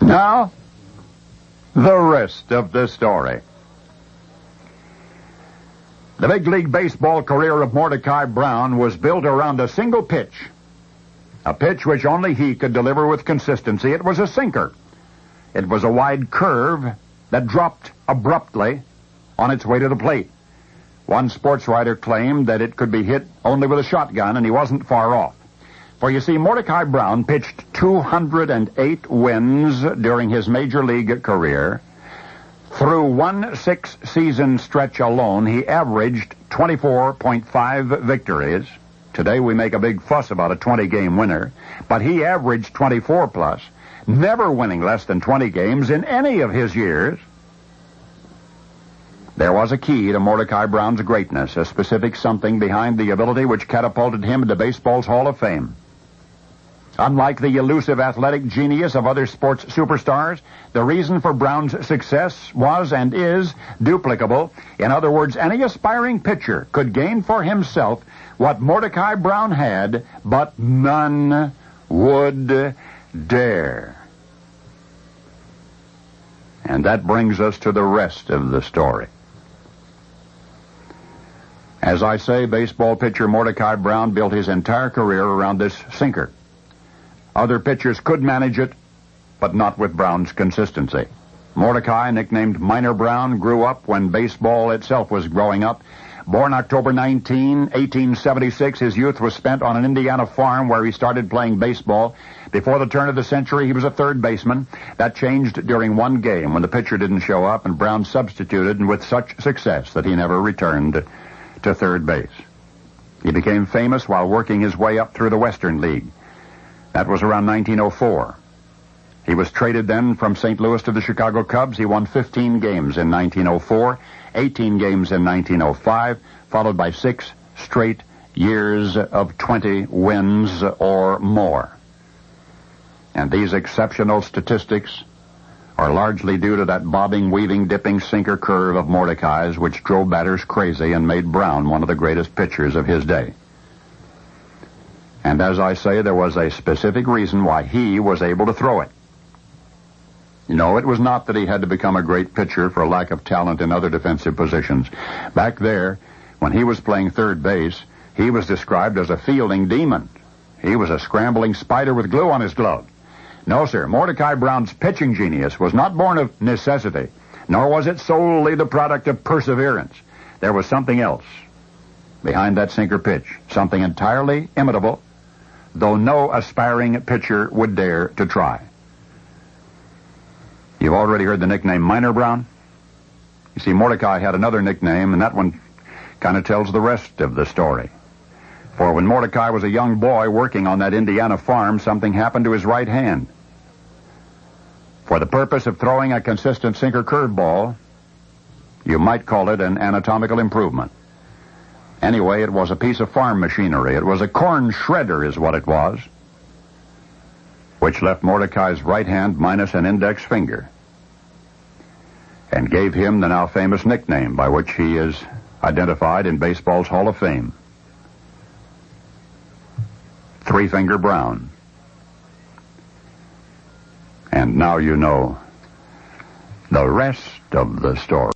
Now, the rest of the story. The big league baseball career of Mordecai Brown was built around a single pitch. A pitch which only he could deliver with consistency. It was a sinker. It was a wide curve that dropped abruptly on its way to the plate. One sports writer claimed that it could be hit only with a shotgun, and he wasn't far off. For you see, Mordecai Brown pitched 208 wins during his major league career. Through one 6-season stretch alone, he averaged 24.5 victories. Today we make a big fuss about a 20-game winner, but he averaged 24 plus, never winning less than 20 games in any of his years. There was a key to Mordecai Brown's greatness, a specific something behind the ability which catapulted him into baseball's Hall of Fame. Unlike the elusive athletic genius of other sports superstars, the reason for Brown's success was and is duplicable. In other words, any aspiring pitcher could gain for himself what Mordecai Brown had, but none would dare. And that brings us to the rest of the story. As I say, baseball pitcher Mordecai Brown built his entire career around this sinker. Other pitchers could manage it, but not with Brown's consistency. Mordecai, nicknamed Miner Brown, grew up when baseball itself was growing up. Born October 19, 1876, his youth was spent on an Indiana farm where he started playing baseball. Before the turn of the century, he was a third baseman. That changed during one game when the pitcher didn't show up, and Brown substituted, and with such success that he never returned to third base. He became famous while working his way up through the Western League. That was around 1904. He was traded then from St. Louis to the Chicago Cubs. He won 15 games in 1904, 18 games in 1905, followed by 6 straight years of 20 wins or more. And these exceptional statistics are largely due to that bobbing, weaving, dipping sinker curve of Mordecai's, which drove batters crazy and made Brown one of the greatest pitchers of his day. And as I say, there was a specific reason why he was able to throw it. No, it was not that he had to become a great pitcher for lack of talent in other defensive positions. Back there, when he was playing third base, he was described as a fielding demon. He was a scrambling spider with glue on his glove. No, sir, Mordecai Brown's pitching genius was not born of necessity, nor was it solely the product of perseverance. There was something else behind that sinker pitch, something entirely imitable, though no aspiring pitcher would dare to try. You've already heard the nickname Miner Brown. You see, Mordecai had another nickname, and that one kind of tells the rest of the story. For when Mordecai was a young boy working on that Indiana farm, something happened to his right hand. For the purpose of throwing a consistent sinker curveball, you might call it an anatomical improvement. Anyway, it was a piece of farm machinery. It was a corn shredder is what it was, which left Mordecai's right hand minus an index finger and gave him the now famous nickname by which he is identified in baseball's Hall of Fame, Three-Finger Brown. And now you know the rest of the story.